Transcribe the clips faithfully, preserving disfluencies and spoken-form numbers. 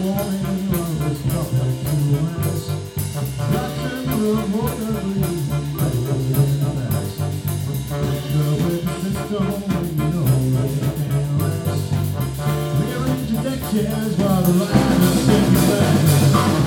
morning I was talking to us. Watching the motor breeze in the past. The witness system, you know they can't last. Rearrange your deck chairs while the line is taking back.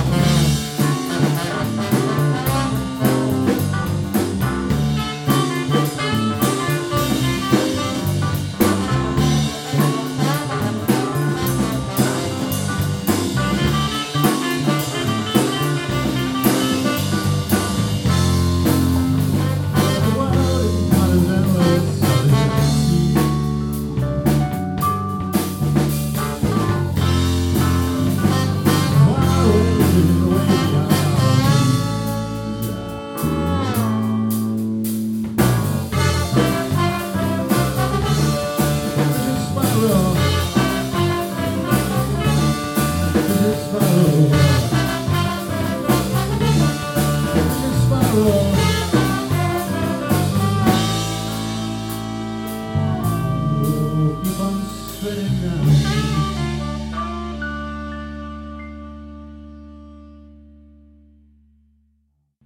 Keep on spinning now.